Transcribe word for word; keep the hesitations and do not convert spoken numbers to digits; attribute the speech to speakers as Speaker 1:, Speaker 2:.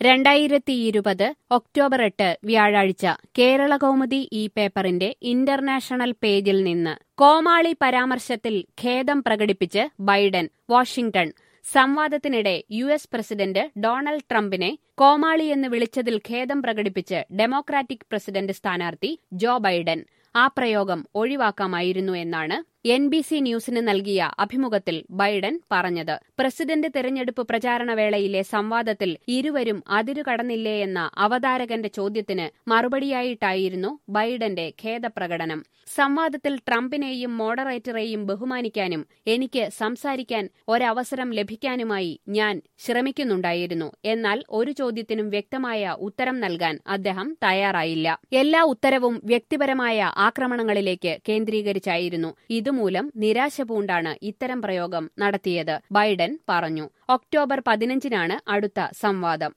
Speaker 1: രണ്ടായിരത്തിയിരുപത് ഒക്ടോബർ എട്ട് വ്യാഴാഴ്ച കേരളകൗമുദി ഈ പേപ്പറിന്റെ ഇന്റർനാഷണൽ പേജിൽ നിന്ന് കോമാളി പരാമർശത്തിൽ ഖേദം പ്രകടിപ്പിച്ച് ബൈഡൻ. വാഷിംഗ്ടൺ. സംവാദത്തിനിടെ യു എസ് പ്രസിഡന്റ് ഡൊണാൾഡ് ട്രംപിനെ കോമാളിയെന്ന് വിളിച്ചതിൽ ഖേദം പ്രകടിപ്പിച്ച് ഡെമോക്രാറ്റിക് പ്രസിഡന്റ് സ്ഥാനാർത്ഥി ജോ ബൈഡൻ. ആ പ്രയോഗം ഒഴിവാക്കാമായിരുന്നു എന്നാണ് എൻ ബി സി ന്യൂസിന് നൽകിയ അഭിമുഖത്തിൽ ബൈഡൻ പറഞ്ഞത്. പ്രസിഡന്റ് തെരഞ്ഞെടുപ്പ് പ്രചാരണവേളയിലെ സംവാദത്തിൽ ഇരുവരും അതിരുകടന്നില്ലേ എന്ന അവതാരകന്റെ ചോദ്യത്തിന് മറുപടിയായിട്ടായിരുന്നു ബൈഡന്റെ ഖേദപ്രകടനം. സംവാദത്തിൽ ട്രംപിനെയും മോഡറേറ്ററെയും ബഹുമാനിക്കാനും എനിക്ക് സംസാരിക്കാൻ ഒരവസരം ലഭിക്കാനുമായി ഞാൻ ശ്രമിക്കുന്നുണ്ടായിരുന്നു. എന്നാൽ ഒരു ചോദ്യത്തിനും വ്യക്തമായ ഉത്തരം നൽകാൻ അദ്ദേഹം തയ്യാറായില്ല. എല്ലാ ഉത്തരവും വ്യക്തിപരമായ ആക്രമണങ്ങളിലേക്ക് കേന്ദ്രീകരിച്ചായിരുന്നു. ഇതുമൂലം നിരാശ പൂണ്ടാണ് ഇത്തരം പ്രയോഗം നടത്തിയത്, ബൈഡൻ പറഞ്ഞു. ഒക്ടോബർ പതിനഞ്ചിനാണ് അടുത്ത സംവാദം.